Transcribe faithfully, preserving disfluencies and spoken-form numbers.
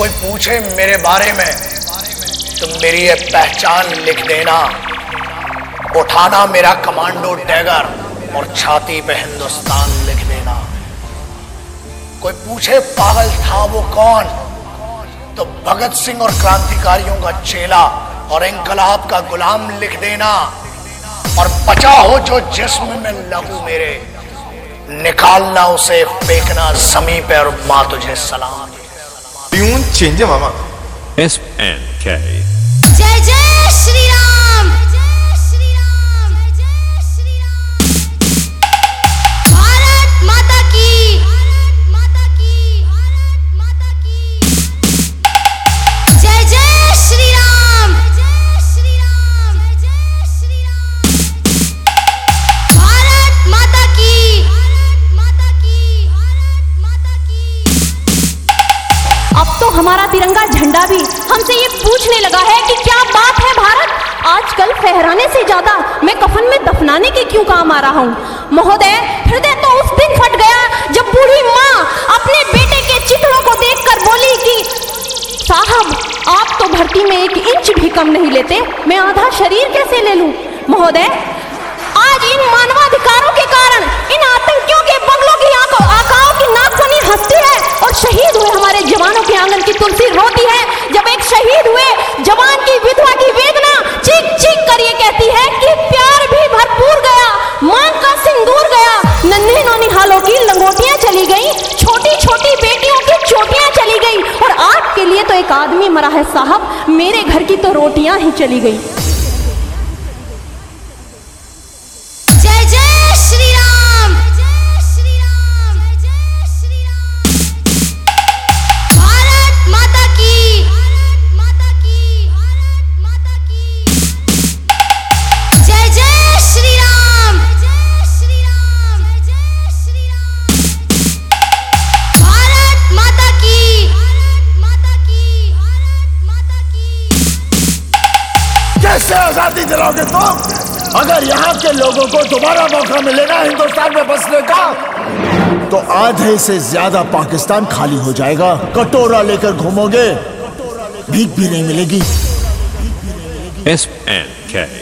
कोई पूछे मेरे बारे में तो मेरी ये पहचान लिख देना, उठाना मेरा कमांडो टैगर और छाती पे हिंदुस्तान लिख देना। कोई पूछे पागल था वो कौन, तो भगत सिंह और क्रांतिकारियों का चेला और इंकलाब का गुलाम लिख देना। और बचा हो जो जिस्म में लहू मेरे, निकालना उसे फेंकना जमीन पे और माँ तुझे सलाम। ट्यून चेंज मामा। एस एन के जय जय श्री राम, जय श्री राम, जय श्री राम। भारत माता की, भारत माता की, भारत माता की। जय जय श्री राम, जय श्री राम, जय श्री राम। भारत माता की, भारत माता की, भारत माता की। अब तो हमारा तिरंगा झंडा भी हमसे ये पूछने लगा है कि क्या बात है भारत, आजकल फहराने से ज्यादा मैं कफन में दफनाने के क्यों काम आ रहा हूँ। महोदय, हृदय तो उस दिन फट गया जब बूढ़ी माँ अपने बेटे के चित्रों को देखकर बोली कि साहब आप तो भर्ती में एक इंच भी कम नहीं लेते, मैं आधा शरीर कैसे ले लूं। महोदय, आज इन मानवाधिकारों के कारण इन आतंकियों के बंगलों की आंखों आकाओं की नाकफनी हंसती है और शहीद हुए हमारे जवानों के आंगन की तुलसी रोती है। जब एक शहीद हुए जवान की विधवा की वेदना चीख चीख कर ये कहती है कि प्यार भी भरपूर गया, मांग का सिंदूर गया, नन्हे नौनिहालों की लंगोटियां चली गई, छोटी छोटी बेटियों की चोटियां चली गई और आपके लिए तो एक आदमी मरा है साहब, मेरे घर की तो रोटियां ही चली गई। जय जय श्री राम, जय श्री राम, जय श्री राम। भारत माता की, भारत माता की, भारत माता की। जय जय श्री राम, जय श्री राम, जय श्री राम। भारत माता की, भारत माता की, भारत माता की। कैसे आजादी दिलाओगे तुम? अगर यहाँ के लोगों को दोबारा मौका मिलेगा हिंदुस्तान में बसने का, तो आधे से ज्यादा पाकिस्तान खाली हो जाएगा। कटोरा लेकर घूमोगे, भीख भी नहीं मिलेगी। एस एन के